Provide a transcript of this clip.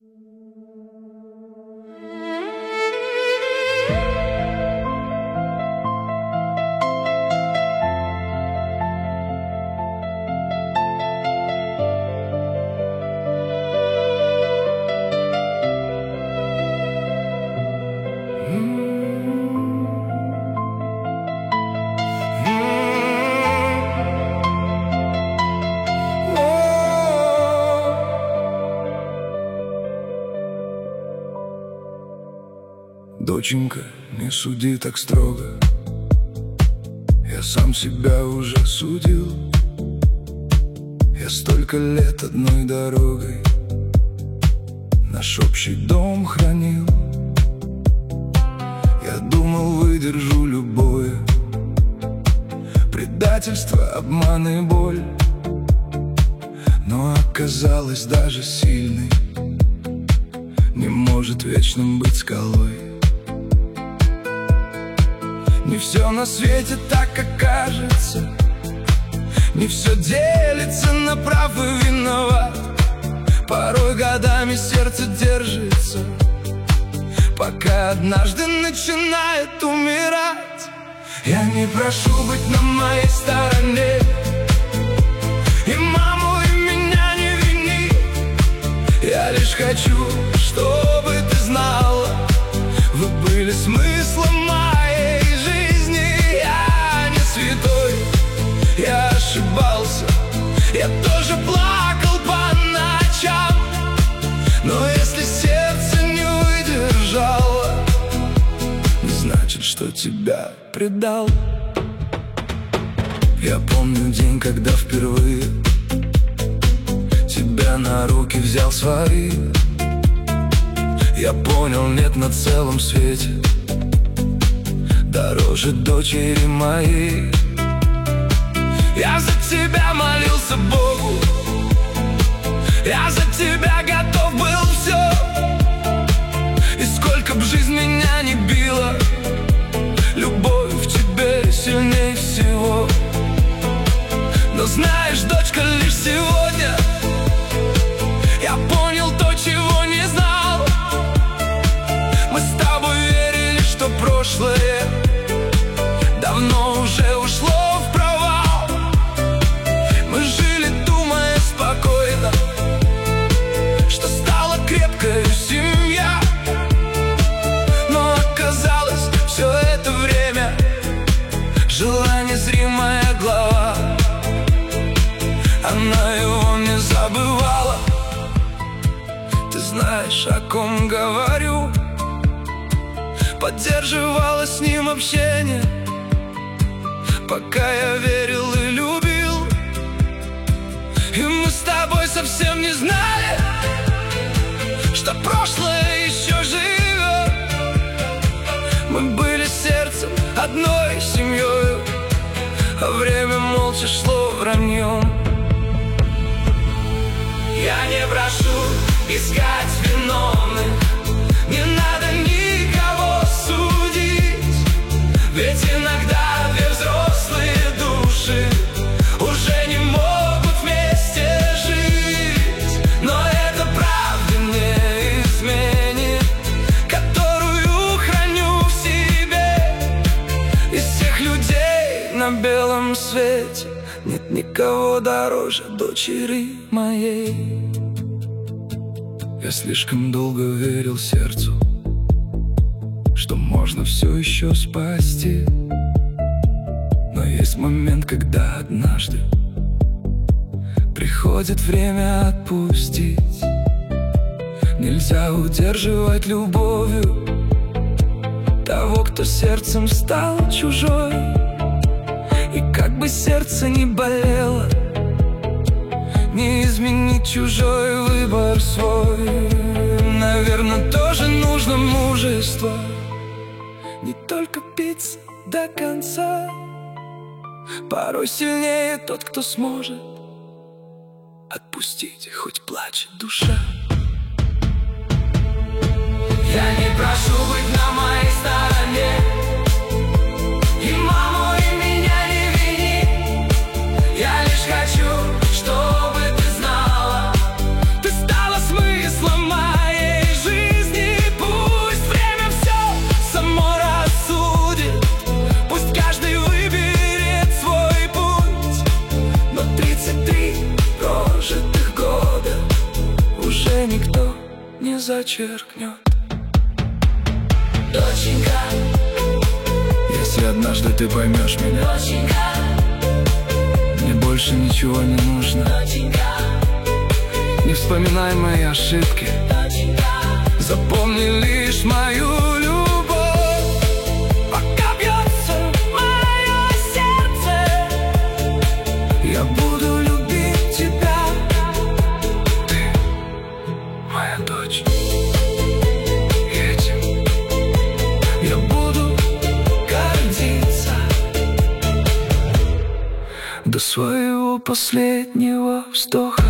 Доченька, не суди так строго, я сам себя уже судил. Я столько лет одной дорогой наш общий дом хранил. Я думал, выдержу любое предательство, обман и боль, но оказалось, даже сильный не может вечным быть скалой. Не все на свете так, как кажется, не все делится на прав и виноват. Порой годами сердце держится, пока однажды начинает умирать. Я не прошу быть на моей стороне, и маму, и меня не вини. Я лишь хочу, чтобы ты знала, вы были смыслом моей жизни. Я не святой, я ошибался, я тоже плакал по ночам. Но если сердце не выдержало, не значит, что тебя предал. Я помню день, когда впервые тебя на руки взял свои. Я понял, нет на целом свете дороже дочери моей. Я за тебя молился Богу, я за тебя готов был все. И сколько б жизнь меня не била, любовь в тебе сильнее всего. Но знаешь, дочка, лишь сегодня я понял то, чего не знал. Мы с тобой верили, что прошлое давно уже ушло в провал. Мы жили, думая спокойно, что стала крепкой семья. Но оказалось, все это время жила незримая глава. Она его не забывала. Ты знаешь, о ком говорю, поддерживала с ним общение, пока я верил и любил. И мы с тобой совсем не знали, что прошлое еще живет. Мы были сердцем одной семьей, а время молча шло враньем. Я не прошу искать виновных, не надо никого судить. Ведь иногда две взрослые души уже не могут вместе жить. Но это правда не изменит, которую храню в себе. Из всех людей на белом свете нет никого дороже дочери моей. Я слишком долго верил сердцу, что можно все еще спасти. Но есть момент, когда однажды приходит время отпустить. Нельзя удерживать любовью того, кто сердцем стал чужой. И как бы сердце ни болело, не изменить чужой выбор свой. Наверное, тоже нужно мужество, не только биться до конца. Порой сильнее тот, кто сможет отпустить, хоть плачет душа. Я не прошу быть на моей стороне, и маму, и меня не вини. Я лишь хочу, чтобы ты знала, ты стала смыслом моей уже никто не зачеркнет. Доченька, если однажды ты поймешь меня, доченька, мне больше ничего не нужно. доченька, Не вспоминай мои ошибки, доченька, запомни лишь мою любовь. пока бьется мое сердце, Я буду любить тебя. Ты моя дочь, и этим я буду гордиться до своего последнего вздоха.